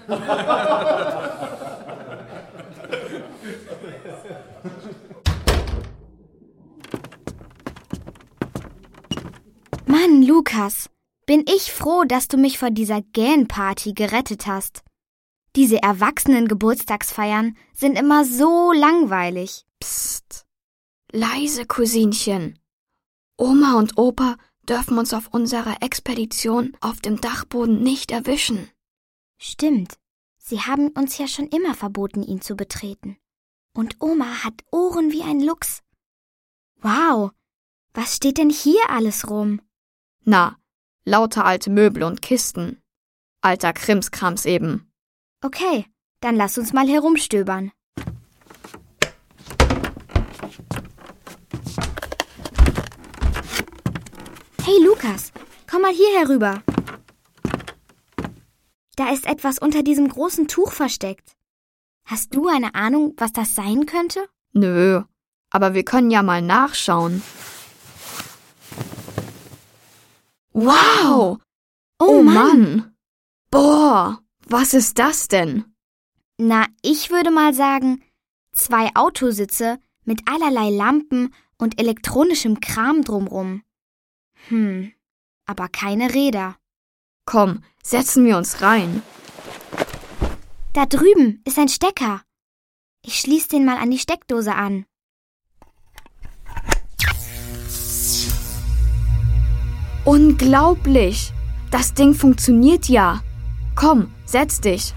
Mann, Lukas, bin ich froh, dass du mich vor dieser Gähnparty gerettet hast. Diese Erwachsenen-Geburtstagsfeiern sind immer so langweilig. Psst, leise, Cousinchen. Oma und Opa dürfen uns auf unserer Expedition auf dem Dachboden nicht erwischen. Stimmt, sie haben uns ja schon immer verboten, ihn zu betreten. Und Oma hat Ohren wie ein Luchs. Wow, was steht denn hier alles rum? Na, lauter alte Möbel und Kisten. Alter Krimskrams eben. Okay, dann lass uns mal herumstöbern. Hey Lukas, komm mal hier herüber. Da ist etwas unter diesem großen Tuch versteckt. Hast du eine Ahnung, was das sein könnte? Nö, aber wir können ja mal nachschauen. Wow! Oh Mann! Boah, was ist das denn? Na, ich würde mal sagen, 2 Autositze mit allerlei Lampen und elektronischem Kram drumrum. Aber keine Räder. Komm, setzen wir uns rein. Da drüben ist ein Stecker. Ich schließe den mal an die Steckdose an. Unglaublich! Das Ding funktioniert ja. Komm, setz dich.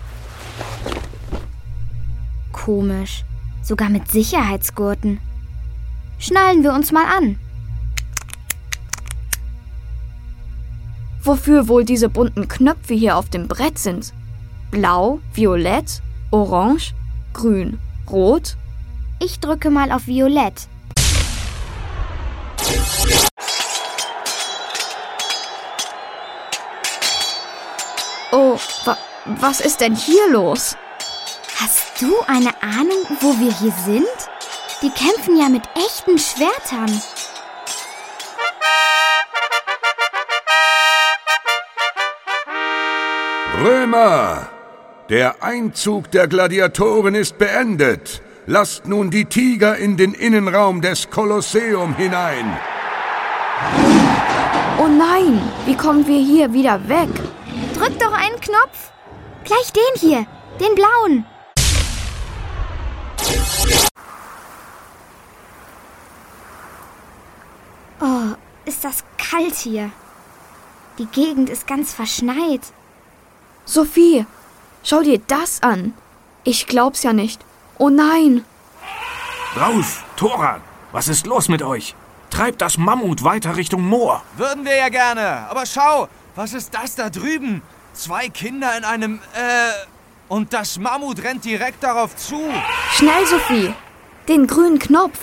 Komisch. Sogar mit Sicherheitsgurten. Schnallen wir uns mal an. Wofür wohl diese bunten Knöpfe hier auf dem Brett sind? Blau, Violett, Orange, Grün, Rot? Ich drücke mal auf Violett. Oh, was ist denn hier los? Hast du eine Ahnung, wo wir hier sind? Die kämpfen ja mit echten Schwertern. Römer, der Einzug der Gladiatoren ist beendet. Lasst nun die Tiger in den Innenraum des Kolosseum hinein. Oh nein, wie kommen wir hier wieder weg? Drück doch einen Knopf. Gleich den hier, den blauen. Oh, ist das kalt hier. Die Gegend ist ganz verschneit. Sophie, schau dir das an. Ich glaub's ja nicht. Oh nein. Raus, Thora, was ist los mit euch? Treibt das Mammut weiter Richtung Moor. Würden wir ja gerne, aber schau, was ist das da drüben? 2 Kinder in einem, und das Mammut rennt direkt darauf zu. Schnell, Sophie, den grünen Knopf.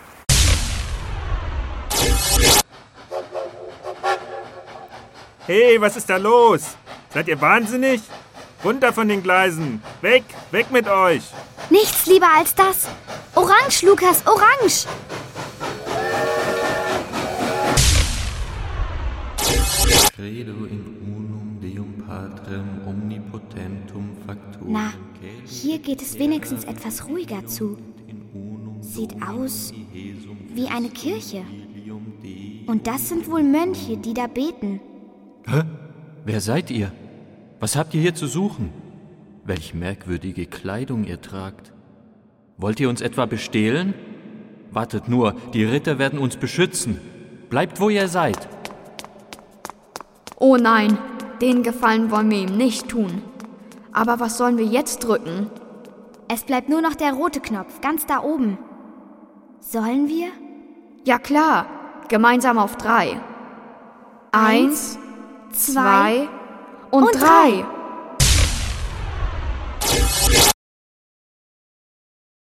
Hey, was ist da los? Seid ihr wahnsinnig? Runter von den Gleisen. Weg, weg mit euch. Nichts lieber als das. Orange, Lukas, orange. Credo in unum Deum Patrem omnipotentum factorem. Na, hier geht es wenigstens etwas ruhiger zu. Sieht aus wie eine Kirche. Und das sind wohl Mönche, die da beten. Hä? Wer seid ihr? Was habt ihr hier zu suchen? Welch merkwürdige Kleidung ihr tragt. Wollt ihr uns etwa bestehlen? Wartet nur, die Ritter werden uns beschützen. Bleibt, wo ihr seid. Oh nein, den Gefallen wollen wir ihm nicht tun. Aber was sollen wir jetzt drücken? Es bleibt nur noch der rote Knopf, ganz da oben. Sollen wir? Ja klar, gemeinsam auf 3. 1, 2 und 3.